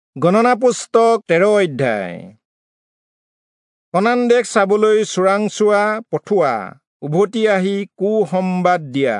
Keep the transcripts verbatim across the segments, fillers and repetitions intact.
গণনা পুস্তক তেৰ অধ্যায়। কনান দেশ চাবলৈ চোৰাংচোৱা পঠোৱা, উভতি আহি কুসম্বাদ দিয়া।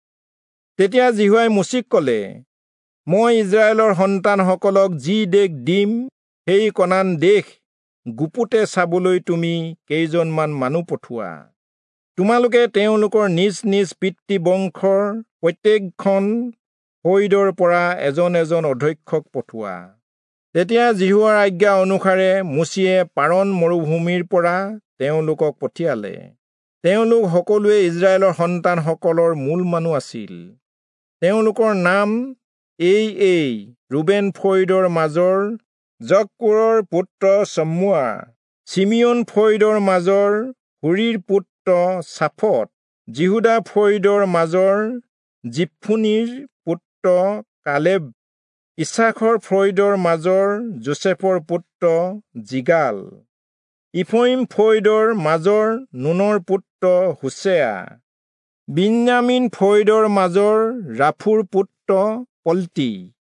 তেতিয়া জিহুৱাই মোচীক ক'লে, মই ইজৰাইলৰ সন্তানসকলক যি দেশ দিম, সেই কনান দেশ গুপুতে চাবলৈ তুমি কেইজনমান মানুহ পঠোৱা। তোমালোকে তেওঁলোকৰ নিজ নিজ পিতৃবংশৰ প্ৰত্যেকখন ফৈদৰ পৰা এজন এজন অধ্যক্ষক পঠোৱা। তেতিয়া জিহুৱাৰ আজ্ঞা অনুসাৰে মোচীয়ে পাৰন মৰুভূমিৰ পৰা তেওঁলোকক পঠিয়ালে। তেওঁলোক সকলোৱে ইজৰাইলৰ সন্তানসকলৰ মূল মানুহ আছিল। তেওঁলোকৰ নাম এই এই ৰুবেন ফৈদৰ মাজৰ জককুৰৰ পুত্ৰ চম্মুৱা, চিমিয়ন ফৈদৰ মাজৰ হুৰীৰ পুত্ৰ ছাফট, জিহুদা ফৈদৰ মাজৰ জিফুনিৰ পুত্ৰ কালেব, ইছাখৰ ফৈদৰ মাজৰ যোচেফৰ পুত্ৰ জিগাল, ইফ্ৰাইম ফৈদৰ মাজৰ নুনৰ পুত্ৰ হোছেয়া, বিন্যামিন ফৈদৰ মাজৰ ৰাফুৰ পুত্ৰ পল্টি,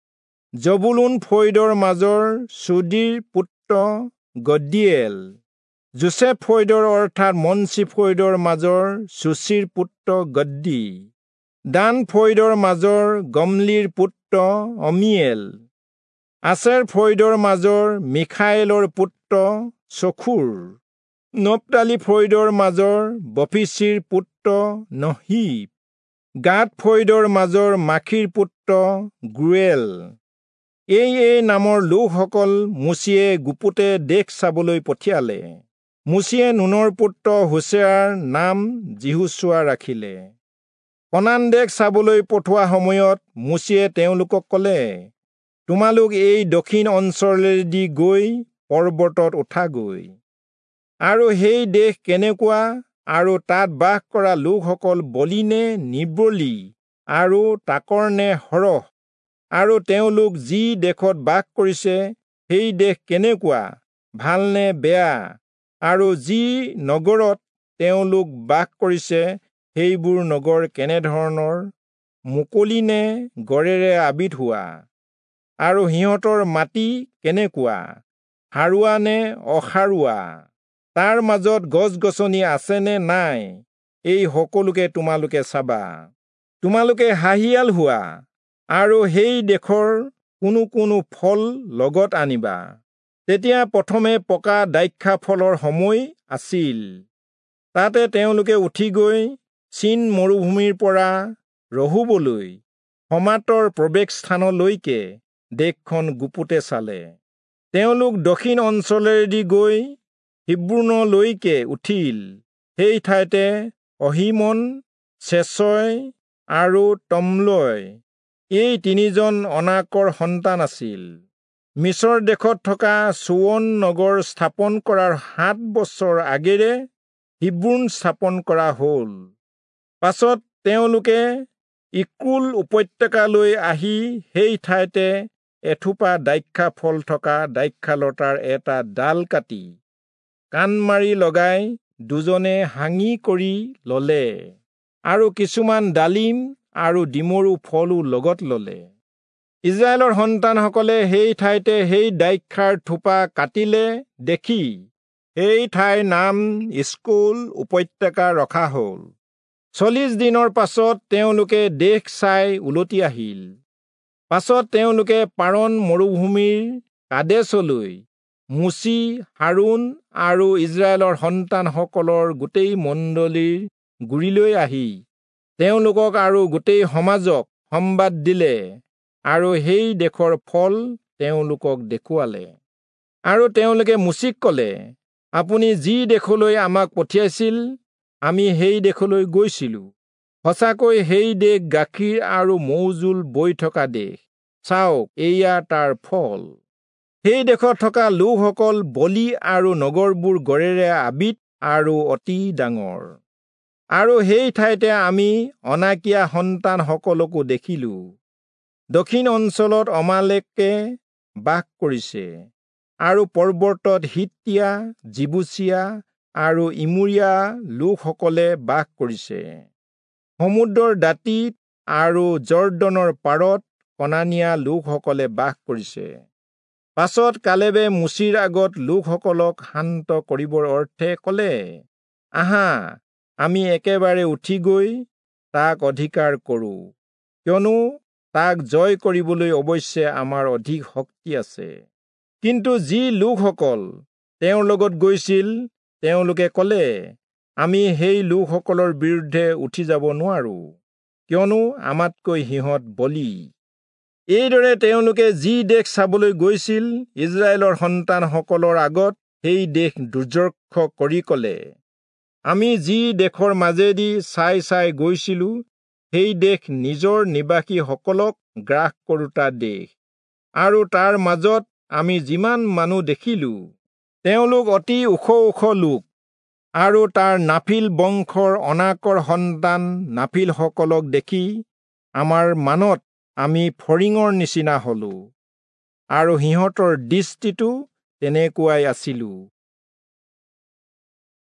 জবুলুন ফৈদৰ মাজৰ চুদিৰ পুত্ৰ গদ্দিয়েল, যোচেফ ফৈদৰ অৰ্থাৎ মনচি ফৈদৰ মাজৰ চুচিৰ পুত্ৰ গদ্দি, দান ফৈদৰ মাজৰ গমলিৰ পুত্ৰ অমিয়েল, আছেৰ ফৈদৰ মাজৰ মিখায়েলৰ পুত্ৰ চখুৰ, নপতালি ফৈদৰ মাজৰ বফিচিৰ পুত্ৰ নহিব, গাদ ফৈদৰ মাজৰ মাখিৰ পুত্ৰ গুৱেল। এই এই নামৰ লোকসকল মোচীয়ে গুপুতে দেশ চাবলৈ পঠিয়ালে। মোচীয়ে নুনৰ পুত্ৰ হোছেয়াৰ নাম জিহুচোৱা ৰাখিলে। কনান দেশ চাবলৈ পঠোৱা সময়ত মোচীয়ে তেওঁলোকক ক'লে, তোমালোক এই দক্ষিণ অঞ্চলেদি গৈ পৰ্বতত উঠাগৈ। আৰু সেই দেশ কেনেকুৱা আৰু তাত বাস কৰা লোকসকল বলি নে নিৰ্বলি আৰু তাকৰ নে সৰহ, আৰু তেওঁলোক যি দেশত বাস কৰিছে সেই দেশ কেনেকুৱা, ভাল নে বেয়া, আৰু যি নগৰত তেওঁলোক বাস কৰিছে সেইবোৰ নগৰ কেনেধৰণৰ, মুকলি নে গড়েৰে আবৃত হোৱা, আৰু সিহঁতৰ মাটি কেনেকুৱা, সাৰুৱা নে অসাৰুৱা, তাৰ মাজত গছ-গছনি আছে নে নাই, এই সকলোকে তোমালোকে চাবা। তোমালোকে হাঁহিয়াল হোৱা আৰু সেই দেশৰ কোনো কোনো ফল লগত আনিবা। তেতিয়া প্ৰথমে পকা দ্ৰাক্ষা ফলৰ সময় আছিল। তাতে তেওঁলোকে উঠি গৈ চিন মৰুভূমিৰ পৰা ৰহুবলৈ সমাতৰ প্ৰৱেশস্থানলৈকে দেশখন গুপুতে চালে। তেওঁলোক দক্ষিণ অঞ্চলেদি গৈ হিব্ৰোনলৈকে উঠিল। সেই ঠাইতে অহিমন, চেচয় আৰু তমলয় এই তিনিজন অনাকৰ সন্তান আছিল। মিছৰ দেশত থকা চোৱন নগৰ স্থাপন কৰাৰ সাত বছৰ আগেয়ে হিব্ৰোন স্থাপন কৰা হ'ল। পাছত তেওঁলোকে ইক্ৰোল উপত্যকালৈ আহি সেই ঠাইতে এথোপা দ্ৰাক্ষা ফল থকা দ্ৰাক্ষালতাৰ এটা ডাল কাটি কাণ মাৰি লগাই দুজনে হাঙি কৰি ল'লে, আৰু কিছুমান ডালিম আৰু ডিমৰু ফলো লগত ল'লে। ইজৰাইলৰ সন্তানসকলে সেই ঠাইতে সেই দ্ৰাক্ষাৰ থোপা কাটিলে দেখি সেই ঠাইৰ নাম ইস্কল উপত্যকা ৰখা হ'ল। চল্লিছ দিনৰ পাছত তেওঁলোকে দেশ চাই উলটি আহিল। পাছত তেওঁলোকে পাৰন মৰুভূমিৰ কাদেশলৈ মোচী, হাৰুন আৰু ইজৰাইলৰ সন্তানসকলৰ গোটেই মণ্ডলীৰ গুৰিলৈ আহি তেওঁলোকক আৰু গোটেই সমাজক সম্বাদ দিলে আৰু সেই দেশৰ ফল তেওঁলোকক দেখুৱালে। আৰু তেওঁলোকে মোচীক ক'লে, আপুনি যি দেশলৈ আমাক পঠিয়াইছিল, আমি সেই দেশলৈ গৈছিলোঁ। সঁচাকৈ সেই দেশ গাখীৰ আৰু মৌজোল বৈ থকা দেশ। চাওক, এয়া তাৰ ফল। সেই দেশত থকা লোকসকল বলি আৰু নগৰবোৰ গড়েৰে আবৃত আৰু অতি ডাঙৰ। আৰু সেই ঠাইতে আমি অনাকিয়া সন্তানসকলকো দেখিলোঁ। দক্ষিণ অঞ্চলত অমালেকে বাস কৰিছে, আৰু পৰ্বতত হিত্তিয়া, জিবুচীয়া আৰু ইমুৰীয়া লোকসকলে বাস কৰিছে। সমুদ্ৰৰ দাঁতিত আৰু জৰ্দনৰ পাৰত কনানীয়া লোকসকলে বাস কৰিছে। পাছত কালেবে মুচিৰ আগত লোকসকলক শান্ত কৰিবৰ অৰ্থে ক'লে, আহা, আমি একেবাৰে উঠি গৈ তাক অধিকাৰ কৰোঁ, কিয়নো তাক জয় কৰিবলৈ অৱশ্যে আমাৰ অধিক শক্তি আছে। কিন্তু যি লোকসকল তেওঁৰ লগত গৈছিল, তেওঁলোকে ক'লে, আমি সেই লোকসকলৰ বিৰুদ্ধে উঠি যাব নোৱাৰো, কিয়নো আমাতকৈ সিহঁত বলী। এইদৰে তেওঁলোকে যি দেশ চাবলৈ গৈছিল, ইজৰাইলৰ সন্তানসকলৰ আগত সেই দেশ দুৰ্যক্ষ কৰি ক'লে, আমি যি দেশৰ মাজেদি চাই চাই গৈছিলো, সেই দেশ নিজৰ নিবাসীসকলক গ্ৰাস কৰোতা দেশ। আৰু তাৰ মাজত আমি যিমান মানুহ দেখিলো, তেওঁলোক অতি ওখ ওখ লোক। আৰু তাৰ নাফিল বংশৰ অনাকৰ সন্তান নাফিলসকলক দেখি আমাৰ মানত আমি ফৰিঙৰ নিচিনা হলো, আৰু সিহঁতৰ দৃষ্টিটো তেনেকুৱাই আছিলো।